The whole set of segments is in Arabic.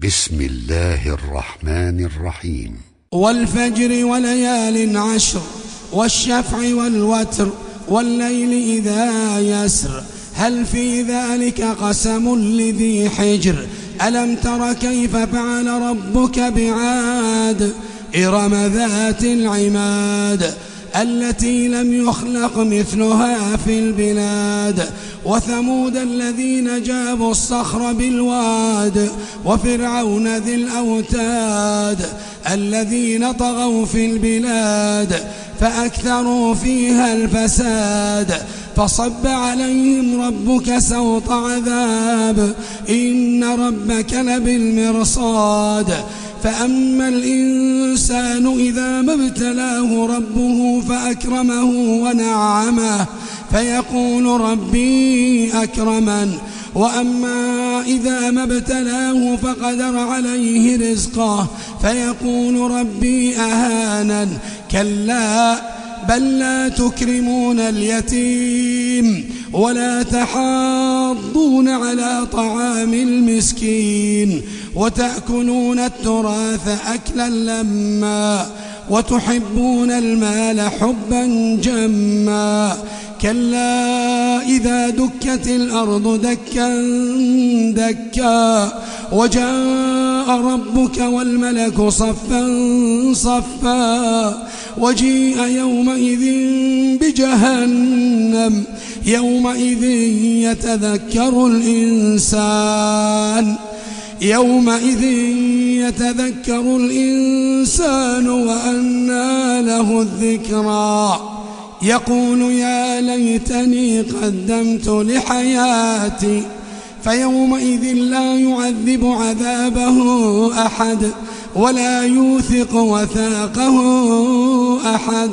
بسم الله الرحمن الرحيم. والفجر وليال عشر والشفع والوتر والليل إذا يسر هل في ذلك قسم لذي حجر ألم تر كيف فعل ربك بعاد إرم ذات العماد التي لم يخلق مثلها في البلاد وثمود الذين جابوا الصخر بالواد وفرعون ذي الأوتاد الذين طغوا في البلاد فأكثروا فيها الفساد فصب عليهم ربك سوط عذاب إن ربك لبالمرصاد فأما الإنسان إذا ما ابتلاه ربه فأكرمه ونعمه فيقول ربي أكرمن وأما إذا ما ابتلاه فقدر عليه رزقه فيقول ربي أهانن كلا بل لا تكرمون اليتيم ولا تحاضون على طعام المسكين وتأكلون التراث أكلا لما وتحبون المال حبا جما كلا إذا دكت الأرض دكا دكا وجاء ربك والملك صفا صفا وجيء يومئذ بجهنم يومئذ يتذكر الإنسان وأنى له الذكرى يقول يا ليتني قدمت لحياتي فيومئذ لا يعذب عذابه أحد ولا يوثق وثاقه أحد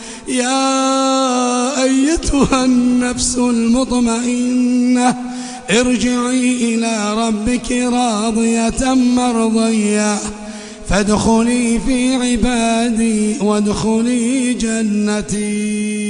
يا أيتها النفس المطمئنة ارجعي إلى ربك راضية مرضية فادخلي في عبادي وادخلي جنتي.